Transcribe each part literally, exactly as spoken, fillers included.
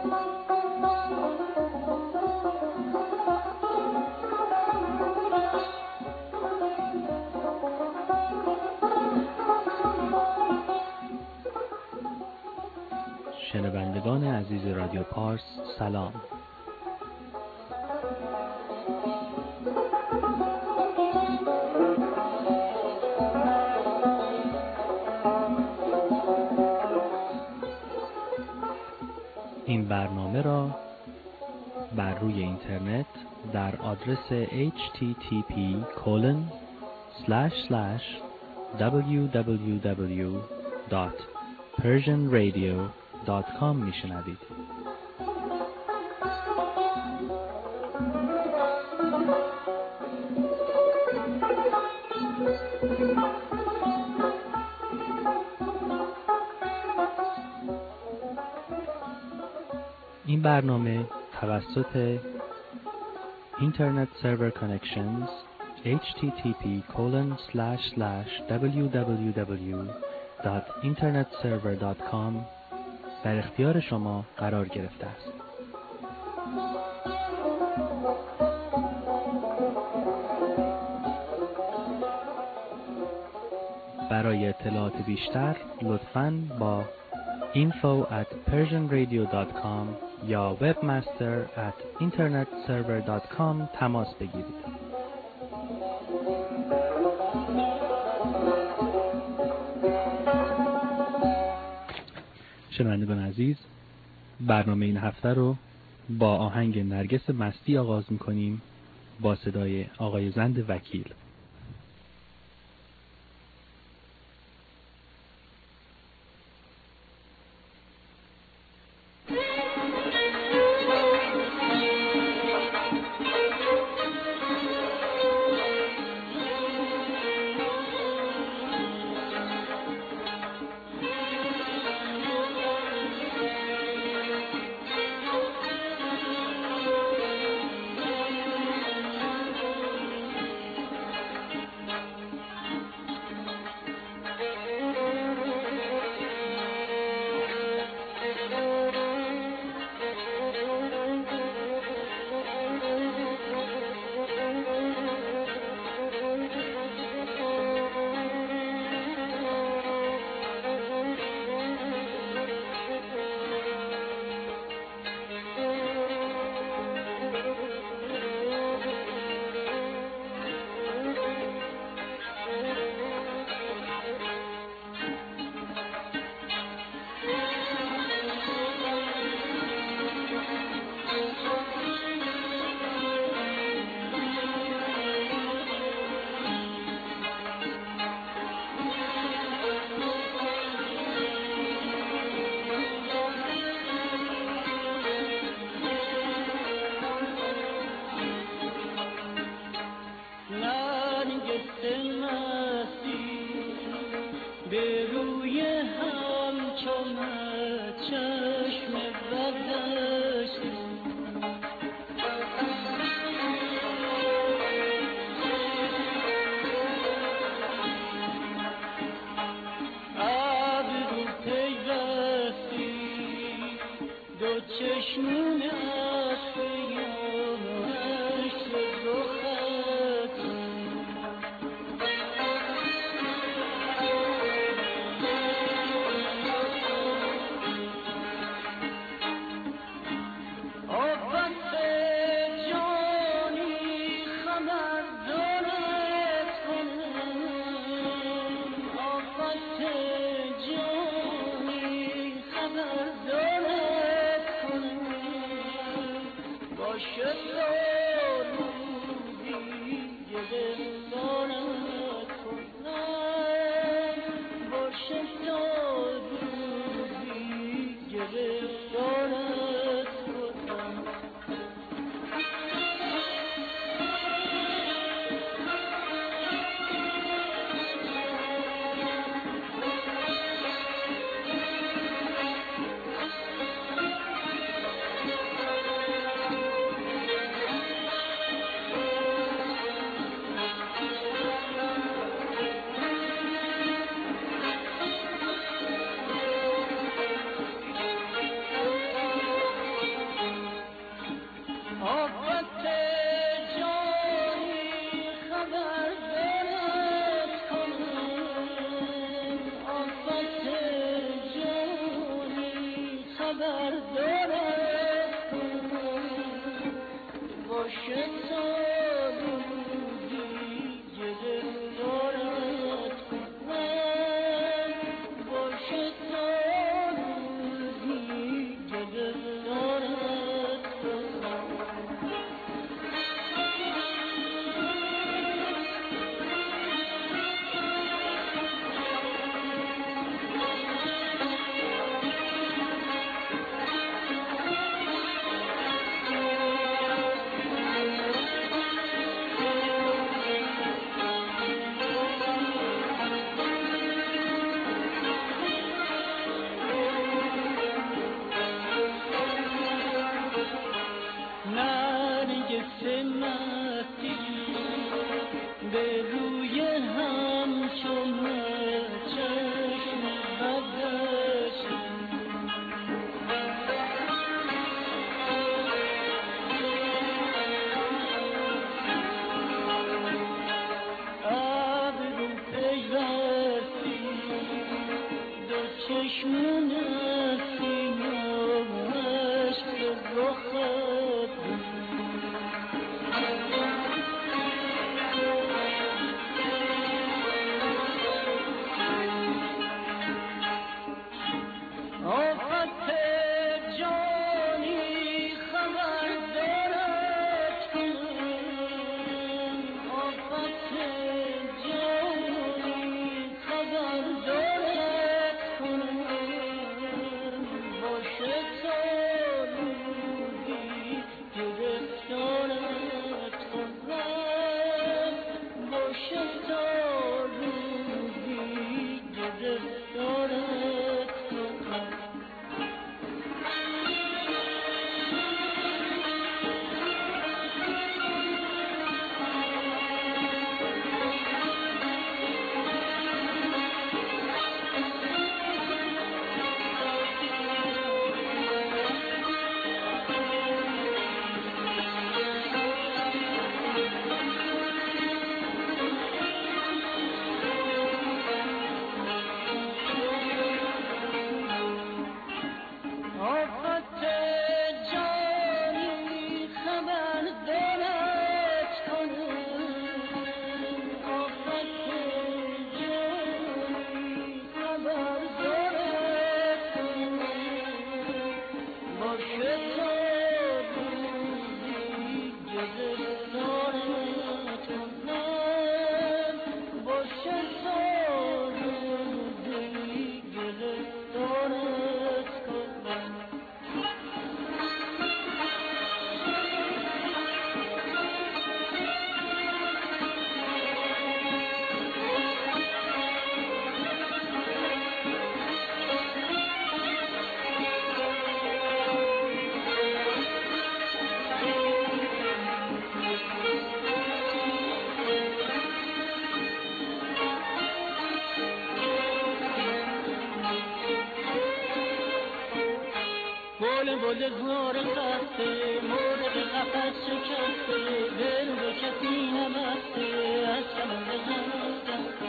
شنوندگان عزیز رادیو پارس سلام. این برنامه را بر روی اینترنت در آدرس اچ تی تی پی کلن اسلش اسلش دبلیو دبلیو دبلیو دات پرژن رادیو دات کام میشنوید. این برنامه توسط اینترنت سرور کانکشنز اچ تی تی پی کلن اسلش اسلش دبلیو دبلیو دبلیو دات اینترنت سرور دات کام در اختیار شما قرار گرفته است. برای اطلاعات بیشتر لطفاً با info at persian radio dot com یا webmaster at internet server dot com تماس بگیرید. شنوندگان عزیز، برنامه این هفته رو با آهنگ نرگس مستی آغاز می‌کنیم با صدای آقای زند وکیل. خبر دارد باشه تا روزی گرفتارت کنم باشه تا روزی گرفتارت کنم به روی هم چون چشم بدش ابرو پیوستی دو چشم نسیم عشق رخت آفت جانی خبر دارد کنم آفت جانی خبر دارد کنم باشه تا روزی گرفتارت کنم باشه تا روزی گرفتارت کنم آفت جانی خبر دارد کنم آفت جانی خبر دارد کنم باشه تا روزی گرفتارت کنم باشه تا روزی گرفتارت کنم بول بول زور خسته مورد قفص شکسته دل به کسی نبسته از کمند غم رفته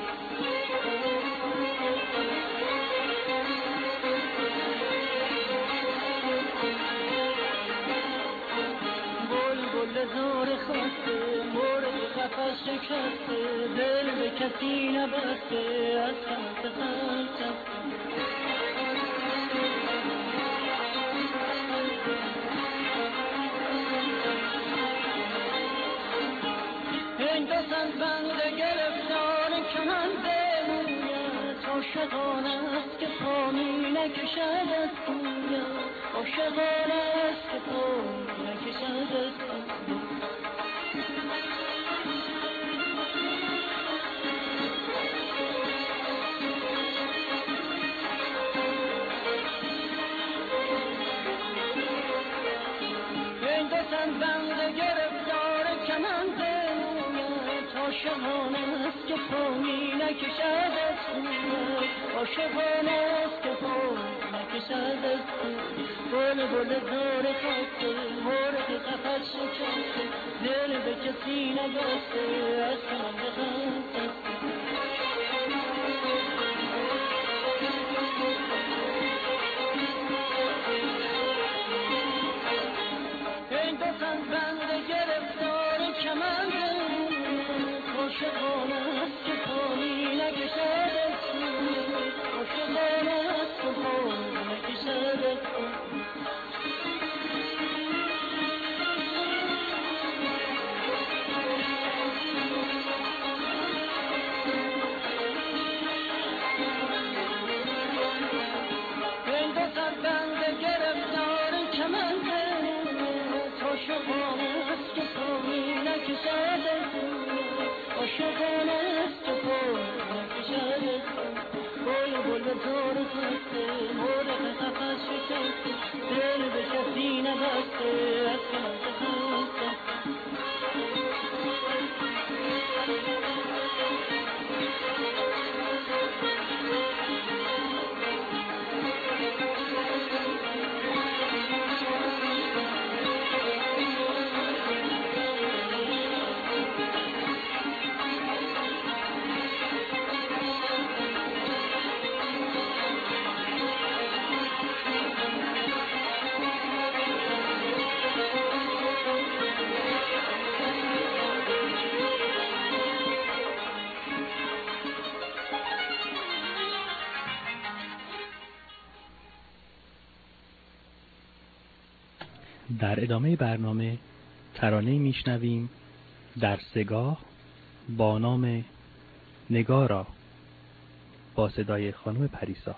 بول بول زور خسته مورد قفص شکسته دل به کسی نبسته از کمند غم رفته هندوستان بند گرفتار کمند مویت عاشقانه است که پا می نکشد از کویت عاشقانه است که پا می نکشد از کویت هندوستان بند گرفتار کمند عاشقانه است که پا می نکشد از کویت عاشقانه است که پا می نکشد از کویت بول بول زور خسته مورد قفص شکسته دل به کسی نبسته از کمند غم رفته در ادامه برنامه ترانه میشنویم در سگاه با نام نگارا با صدای خانم پریسا.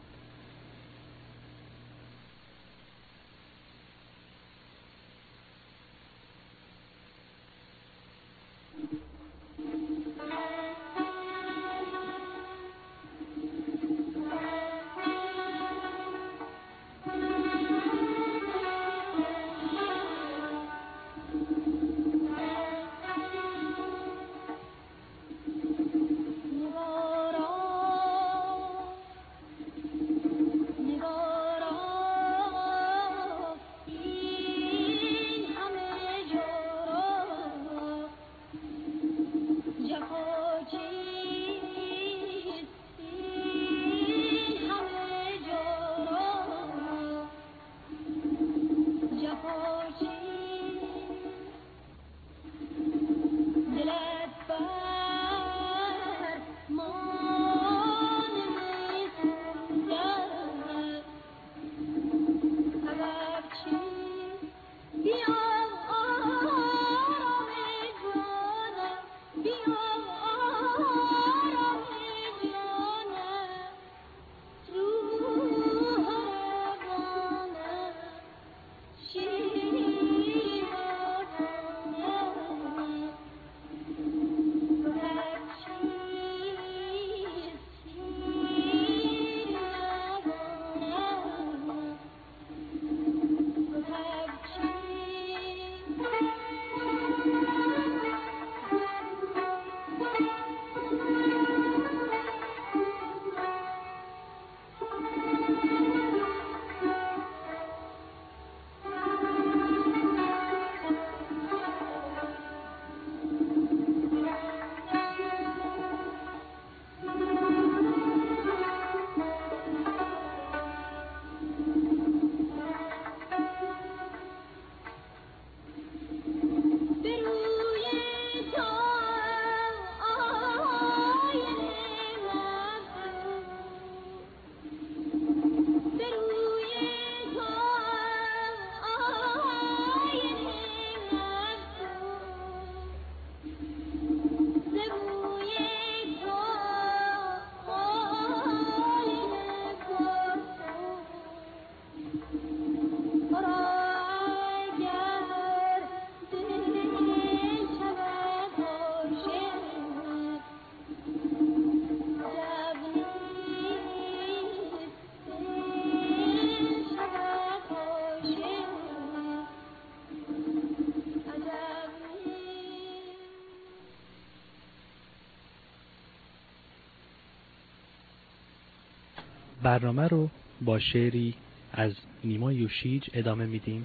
برنامه رو با شعری از نیما یوشیج ادامه میدیم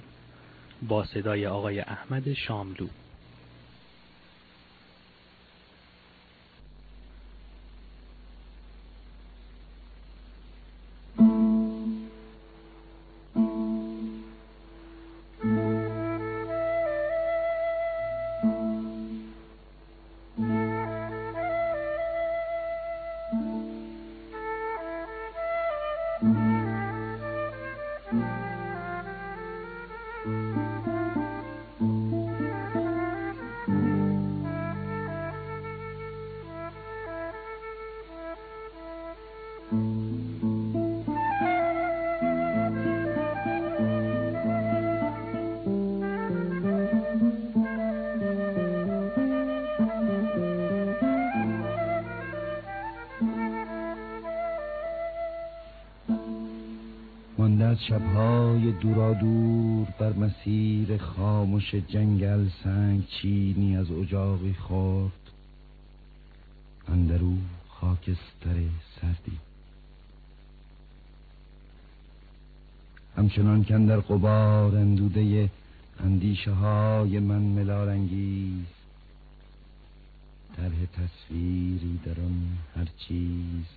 با صدای آقای احمد شاملو. از شبهای دورا دور بر مسیر خاموش جنگل سنگ چینی از اجاقی خورد، اندرو خاکستر سردی. همچنان که در غبار اندوده اندیشه های من ملال‌انگیز، طرح تصویری در آن هر چیز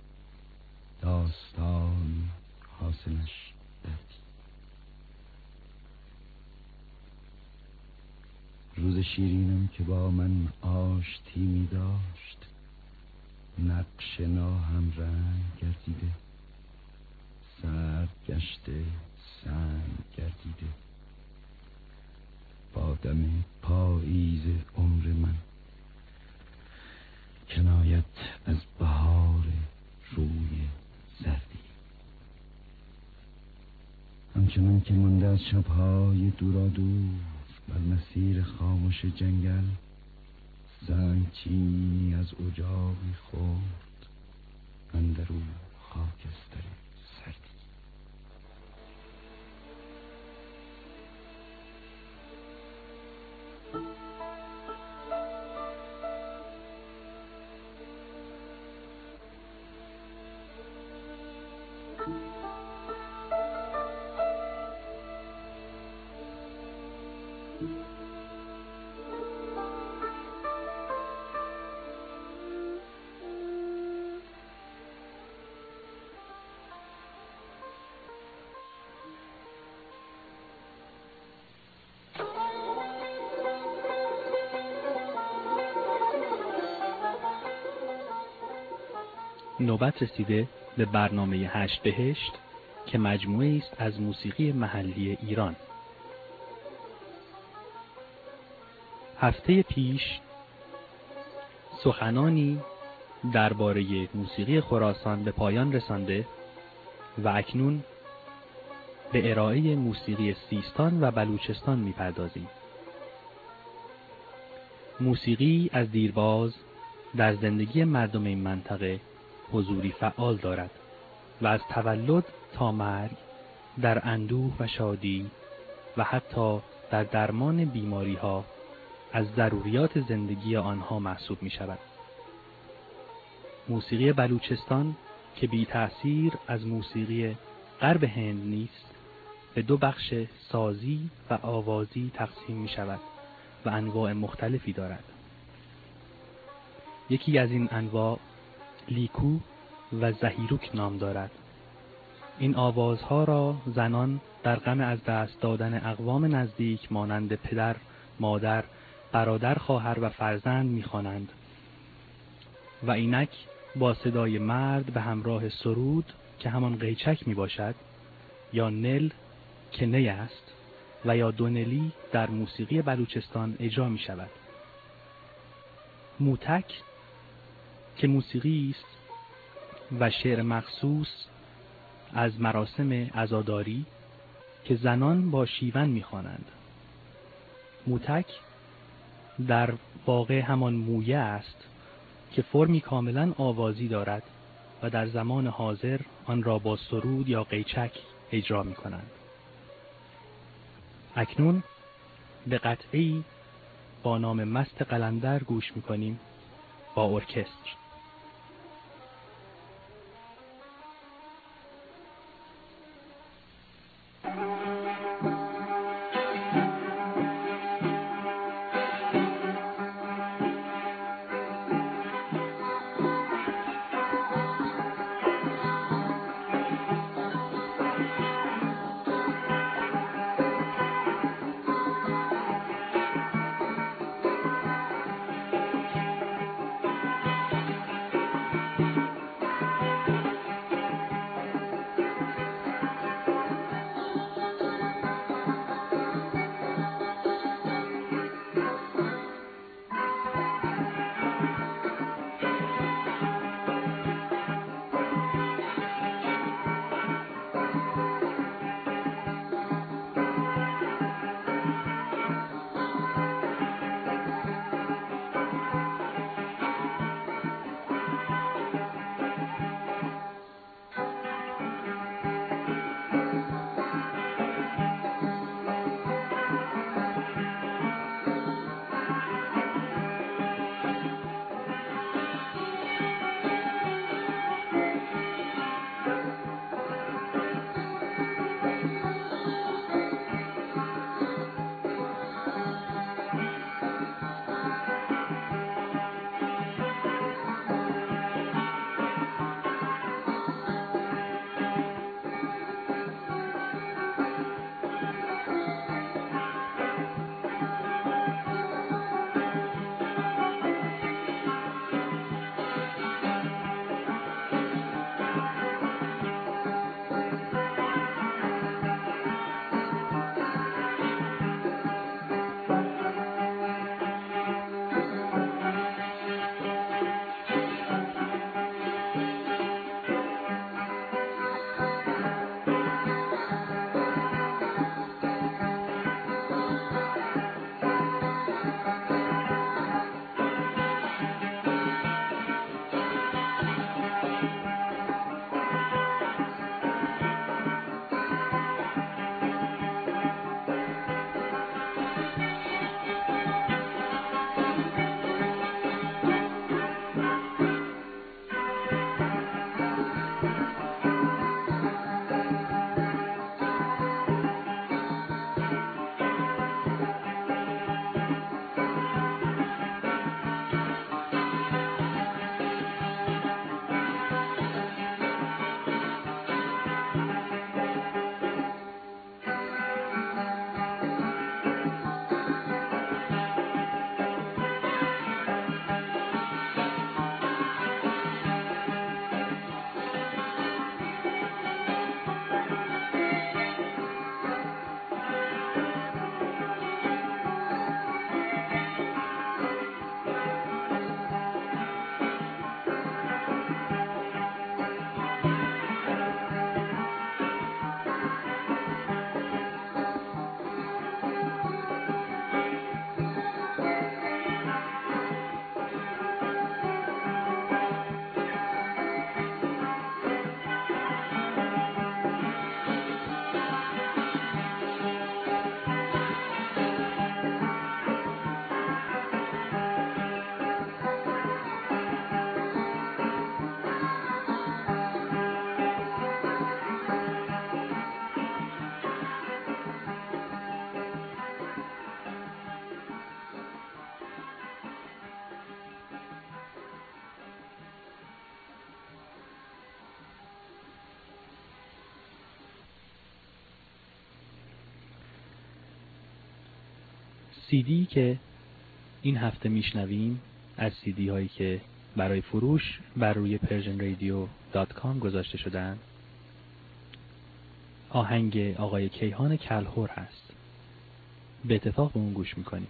داستان حاصلش دردی. روز شیرینم که با من آشتی می داشت، نقش ناهم رنگ گردیده، سرد گشته سنگ گردیده. با دم پاییز عمر من کنایت از بهار روی زردی. همچنان که مانده از شبهای دورا دور بر مسیر خاموش جنگل زنگ چینی از اجاقی خورد، اندرو خاکستر سردی. نوبت رسیده به برنامه هشت بهشت که مجموعه است از موسیقی محلی ایران. هفته پیش سخنانی درباره موسیقی خراسان به پایان رسانده و اکنون به ارائه موسیقی سیستان و بلوچستان می‌پردازیم. موسیقی از دیرباز در زندگی مردم این منطقه حضوری فعال دارد و از تولد تا مرگ در اندوه و شادی و حتی در درمان بیماری‌ها از ضروریات زندگی آنها محسوب می شود. موسیقی بلوچستان که بی تأثیر از موسیقی غرب هند نیست، به دو بخش سازی و آوازی تقسیم می شود و انواع مختلفی دارد. یکی از این انواع لیکو و زهیروک نام دارد. این آوازها را زنان در غم از دست دادن اقوام نزدیک مانند پدر، مادر، برادر، خواهر و فرزند می‌خوانند و اینک با صدای مرد به همراه سرود که همان قیچک میباشد یا نل که نی است و یا دونلی در موسیقی بلوچستان اجرا می شود. موتک که موسیقی است و شعر مخصوص از مراسم عزاداری که زنان با شیون می‌خوانند. موتک در واقع همان مویه است که فرمی کاملا آوازی دارد و در زمان حاضر آن را با سرود یا قیچک اجرا می‌کنند. اکنون به قطعه‌ای با نام مست قلندر گوش می‌کنیم با ارکستر. سیدی که این هفته میشنویم از سیدی هایی که برای فروش بر روی پرژن رادیو دات کام گذاشته شدن آهنگ آقای کیهان کلهر هست. به اتفاق به اون گوش میکنیم.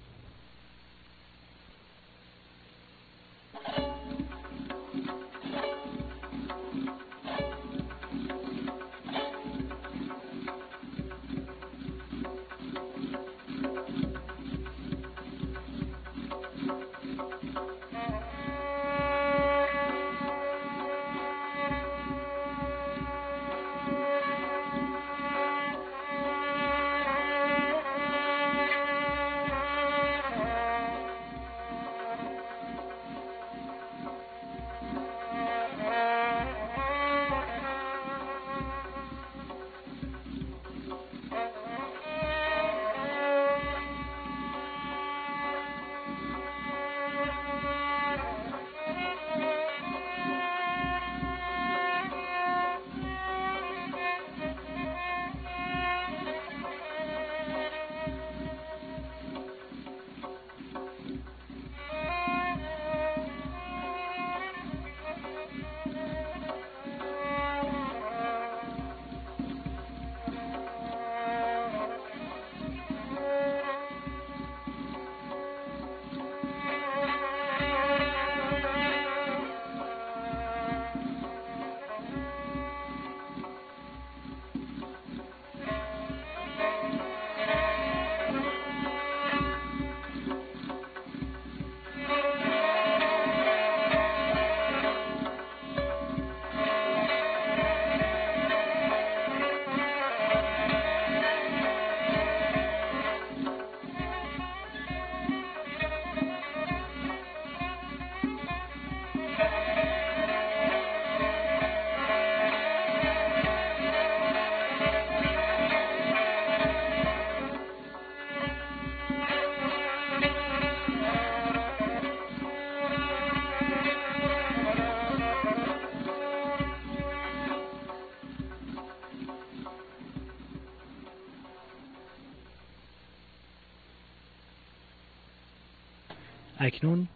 اکنون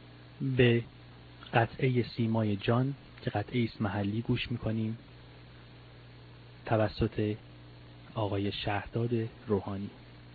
به قطعه سیمای جان که قطعه است محلی گوش میکنیم توسط آقای شهرداد روحانی.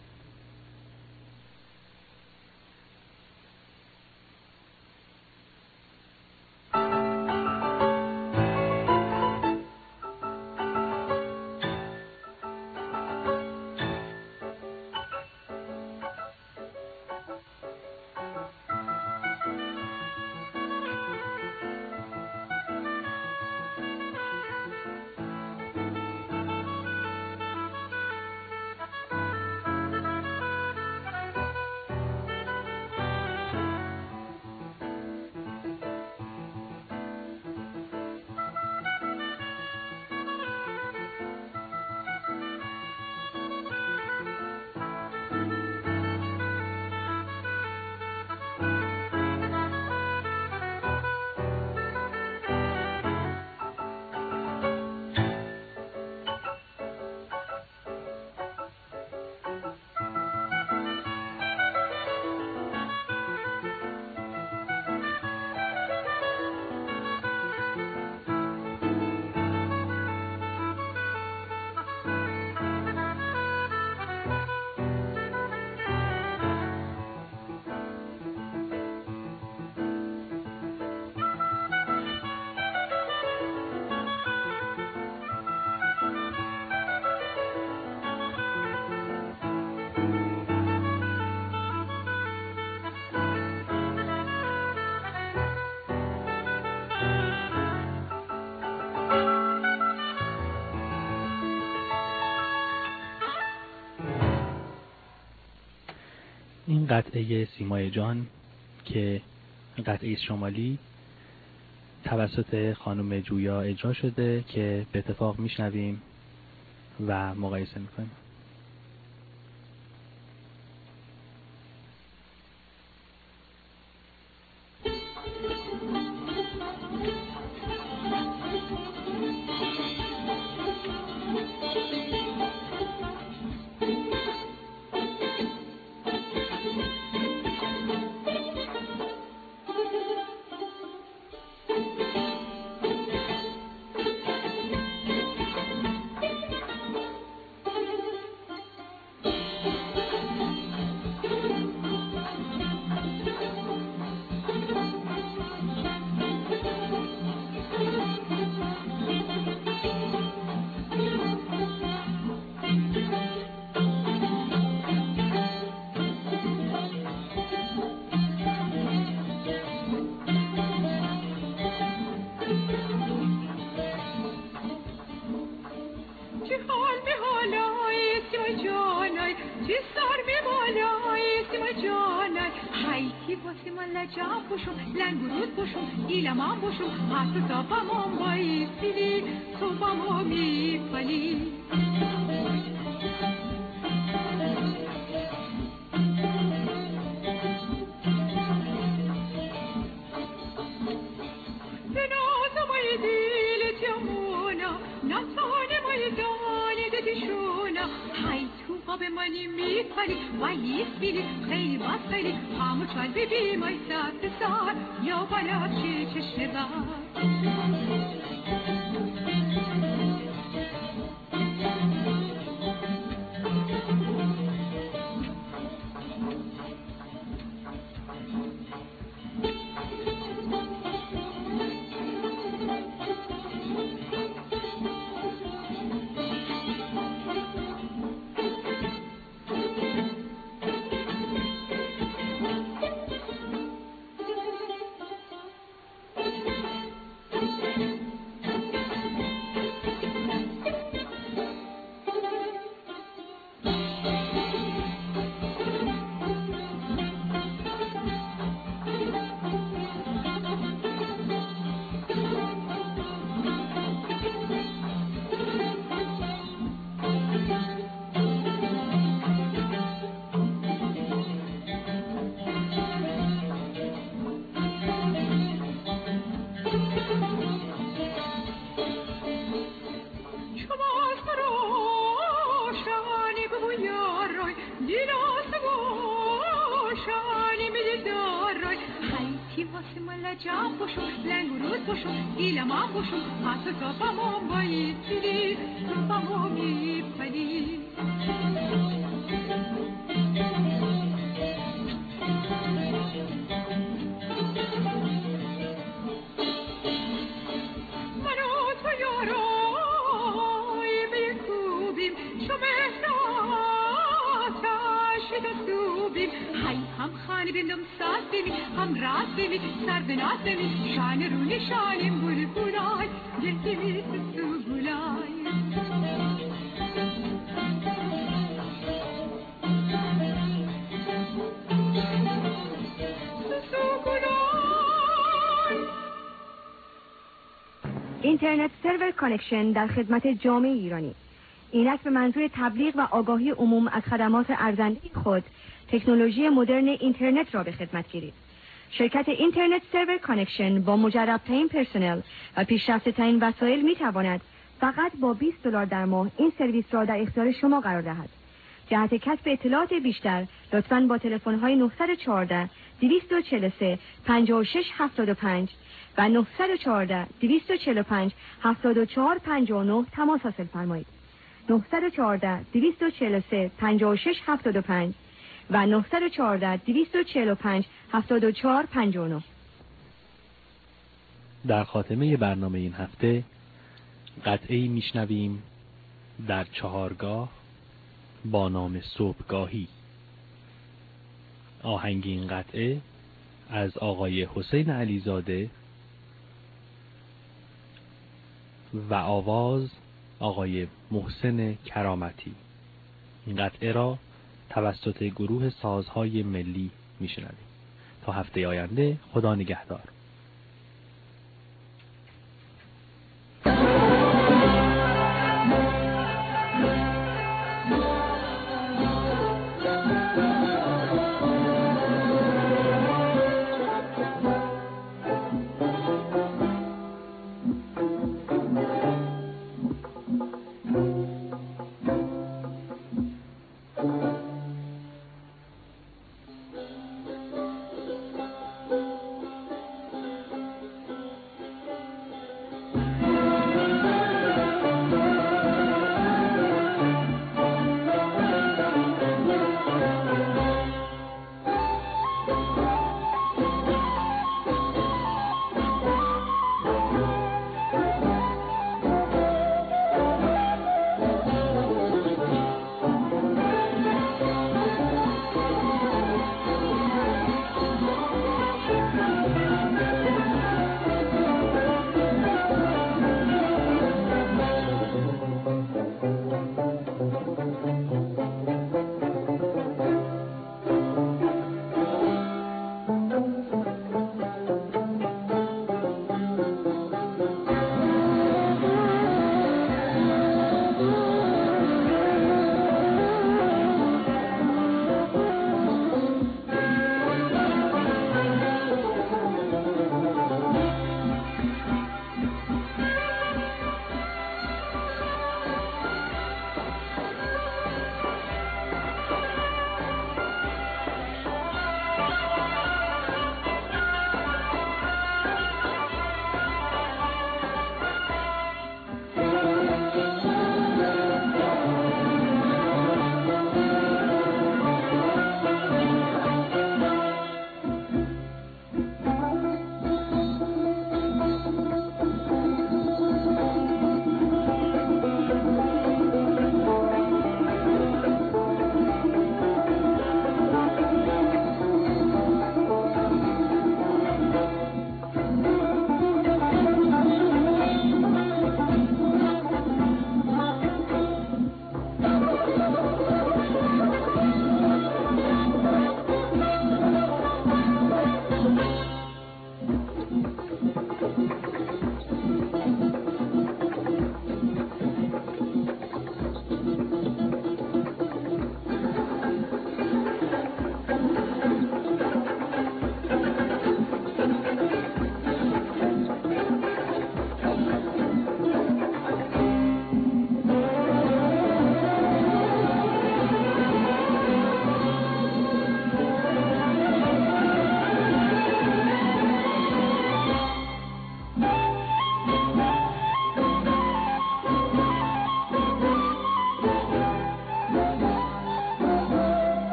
این قطعه سیمای جان که قطعه شمالی توسط خانم جویا اجرا شده که به اتفاق میشنویم و مقایسه میکنیم. جسار می بالای سیما جانای هایتی باسی من لجام بشم لنگرود بشم ایلمان بشم حتی تابم بایی سیلی صبحم می پلی به منی میپری ولی بیلی خیلی باز خیلی همو چال بیبی مای سبت سار یا بالا چه چشم بار جام بشو لنگرود بشو ایلمان بشو حتی صبحم بایی سیلی صبحم می پلی منو تو یارای به خوبیم شو مهناتش دستوبیم هی هم خانی بندم ساز بیمی هم راز بیمی سر بناز بیمی شان رو نشانیم بول بولای گل بیمی سسو بولای سسو بولای اینترنت سرور کانکشن در خدمت جامعه ایرانی. اینک به منظور تبلیغ و آگاهی عموم از خدمات ارزنده خود تکنولوژی مدرن اینترنت را به خدمت گیرید. شرکت اینترنت سرور کانکشن با مجرب‌ترین پرسنل و پیشرفته‌ترین وسایل می‌تواند فقط با بیست دلار در ماه این سرویس را در اختیار شما قرار دهد. جهت کسب اطلاعات بیشتر لطفاً با تلفن‌های نه یک چهار، دو چهار سه، پنج شش هفت پنج و نه یک چهار، دو چهار پنج، هفت چهار پنج نه تماس حاصل فرمایید. نه یک چهار، دو چهار سه، پنج شش هفت پنج و نه یک چهار، دو چهار پنج، هفت چهار پنج نه. در خاتمه برنامه این هفته قطعه‌ای میشنویم در چهارگاه با نام صبحگاهی. آهنگ این قطعه از آقای حسین علیزاده و آواز آقای محسن کرامتی. این قطعه را توسط گروه سازهای ملی میشنویم. تا هفته آینده، خدا نگهدار.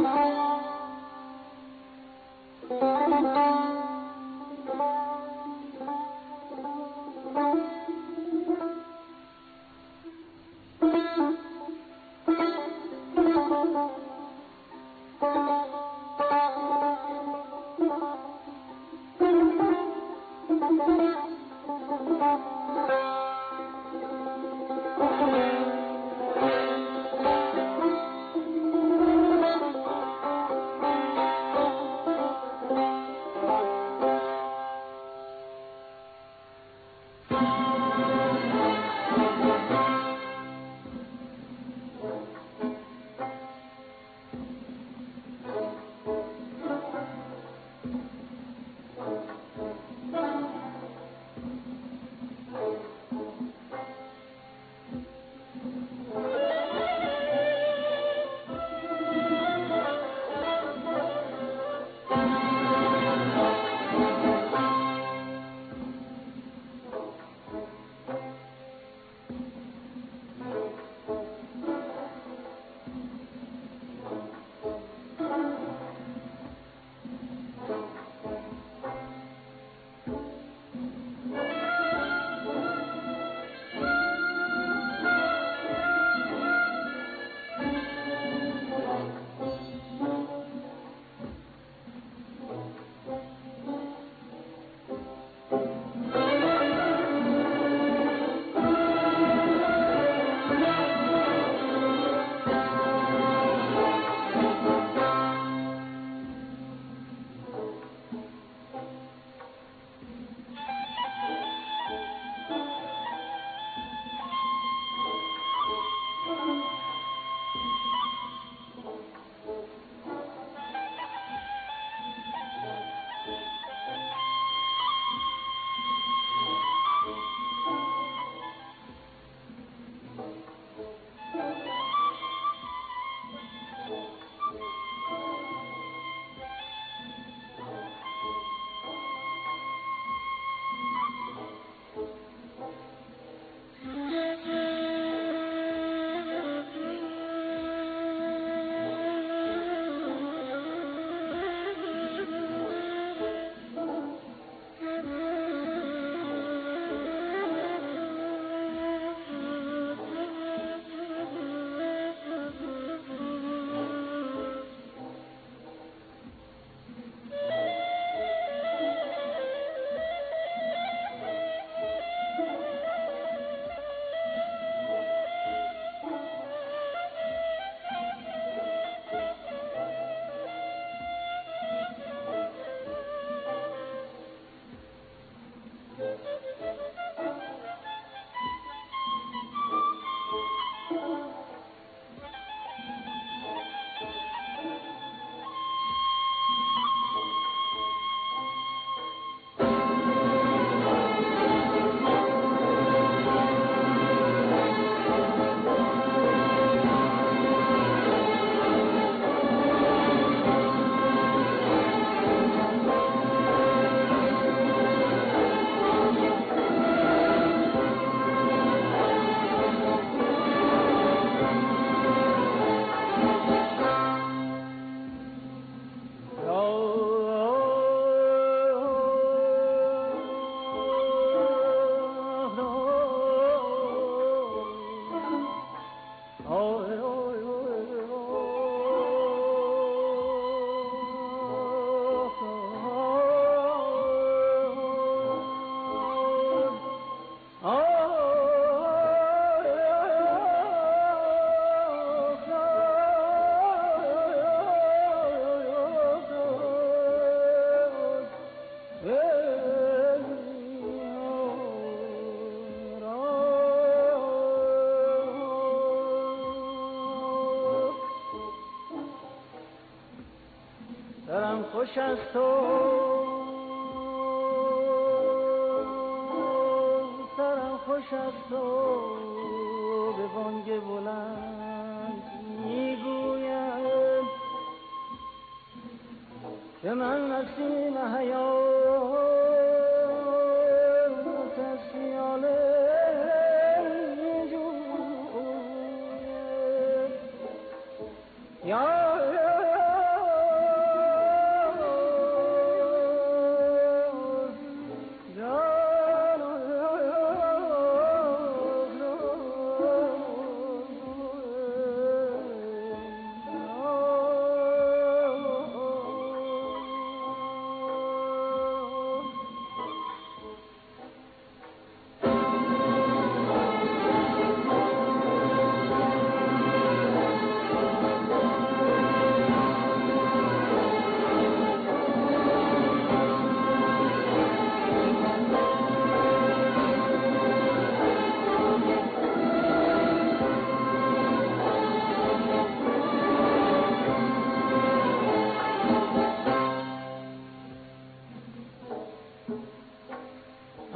خوش است تو سرم خوش است تو به بانگ بلند میگویم که من نسیم حیات از خیاله میجویم یا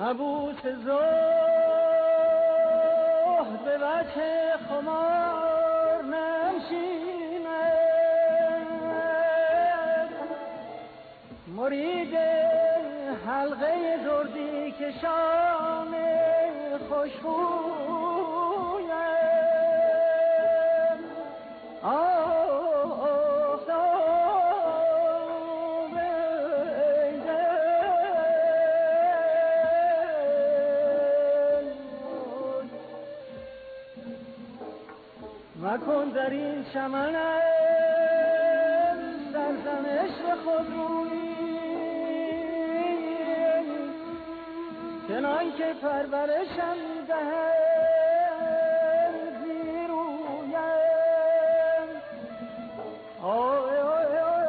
عبوس زهد به وجه خمار ننشیند، مرید حلقه زردی کشان خوشخویم. آفتاب ایدن مکن در این چمنم سرزنش خود روی، چنان که پرورشم دهر زیرویم. آی آی آی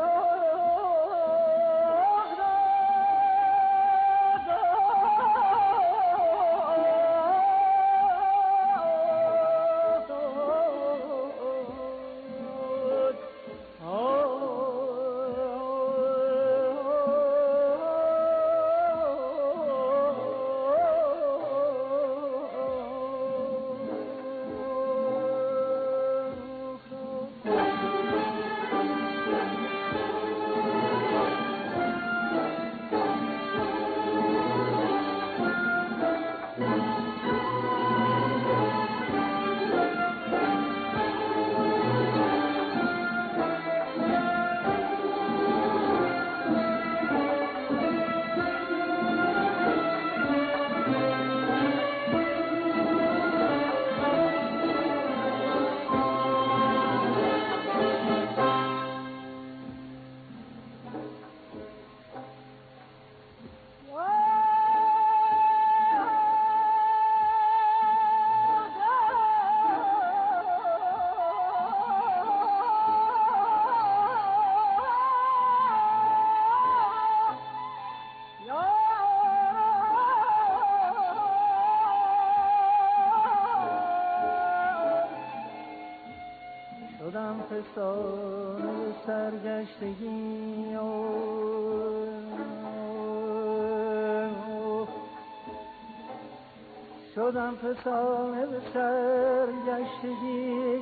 فسانه سرگشتگی، شدم فسانه به سرگشتگی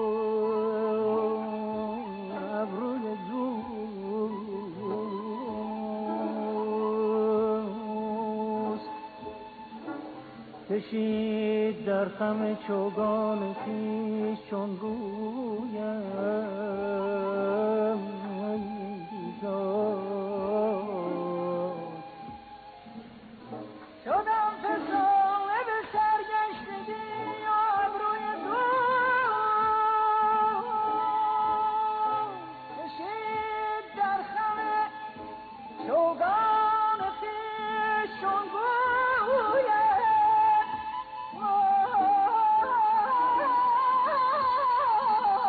ابروی دوست کشید در خم چوگان خویش چون گویم شدم فسانه به سرگشتگی ابروی دوست کشید در خم چوگان خویش چون گویم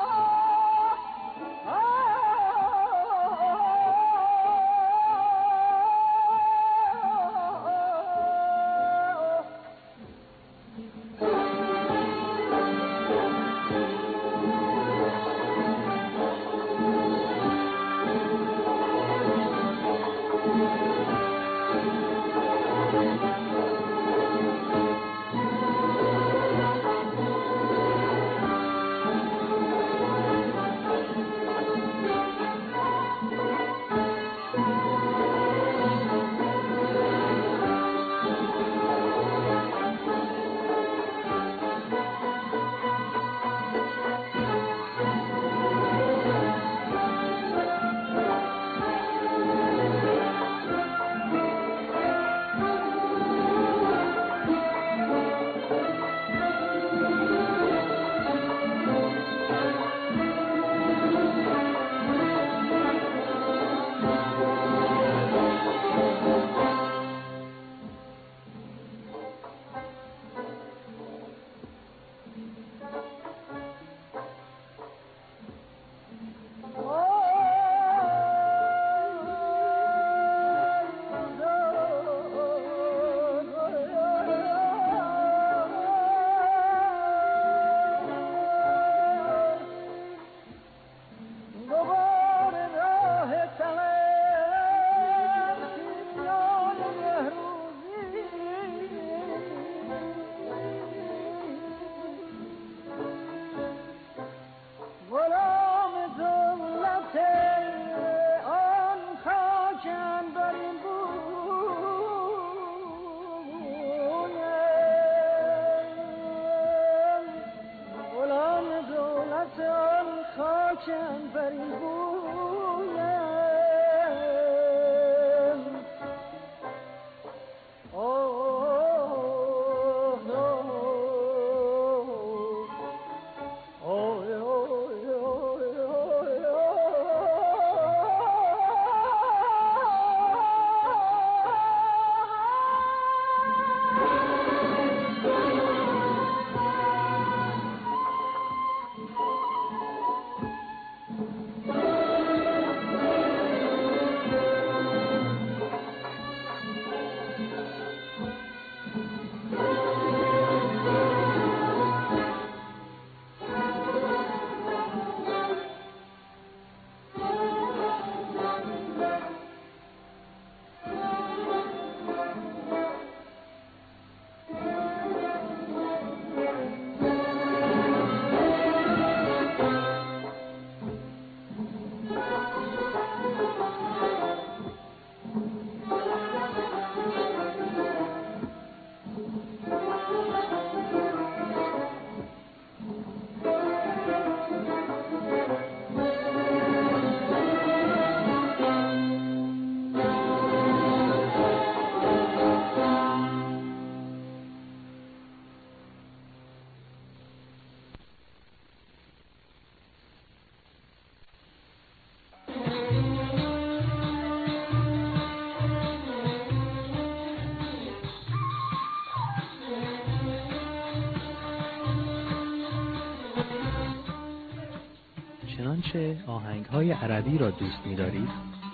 چنانچه آهنگ‌های عربی را دوست می‌دارید،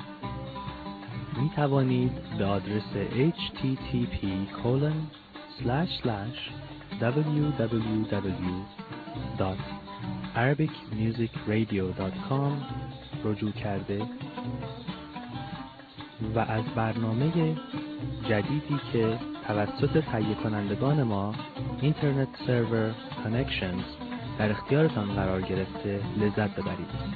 می‌توانید به آدرس اچ تی تی پی کلن اسلش اسلش دبلیو دبلیو دبلیو دات عربیک میوزیک رادیو دات کام رجوع کرده و از برنامه جدیدی که توسط تهیه کنندگان ما اینترنت سرور کانکشنز در اختیارتان قرار گرفته لذت ببرید.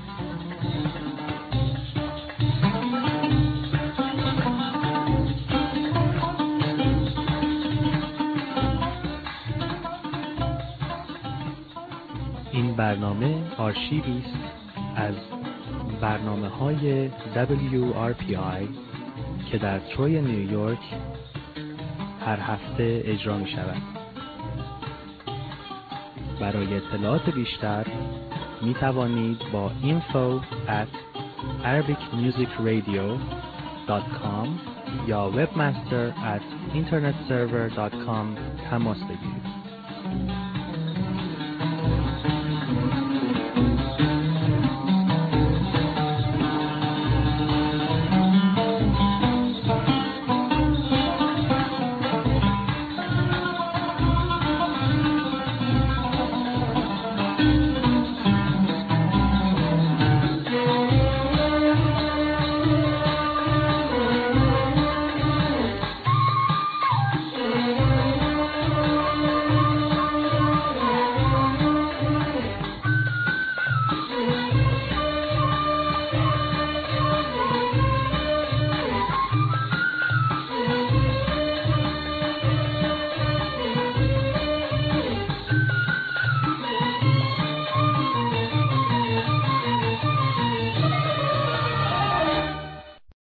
این برنامه آرشیوی است از برنامه‌های دبلیو آر پی آی که در تروی نیویورک هر هفته اجرا می شود. برای اطلاعات بیشتر می توانید با info at arabic music radio dot com یا webmaster at internet server dot com تماس بگیرید.